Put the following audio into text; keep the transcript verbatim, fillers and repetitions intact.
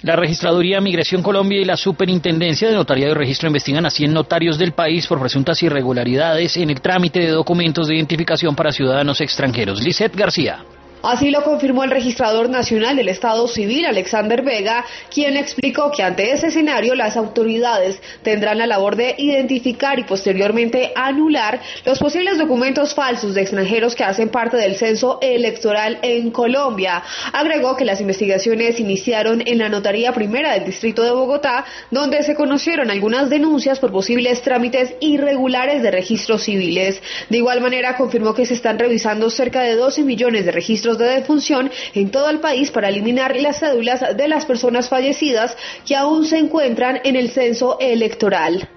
La Registraduría de Migración Colombia y la Superintendencia de Notariado y Registro investigan a cien notarios del país por presuntas irregularidades en el trámite de documentos de identificación para ciudadanos extranjeros. Lisette García. Así lo confirmó el registrador nacional del Estado Civil, Alexander Vega, quien explicó que ante ese escenario las autoridades tendrán la labor de identificar y posteriormente anular los posibles documentos falsos de extranjeros que hacen parte del censo electoral en Colombia. Agregó que las investigaciones iniciaron en la Notaría Primera del Distrito de Bogotá, donde se conocieron algunas denuncias por posibles trámites irregulares de registros civiles. De igual manera, confirmó que se están revisando cerca de doce millones de registros de defunción en todo el país para eliminar las cédulas de las personas fallecidas que aún se encuentran en el censo electoral.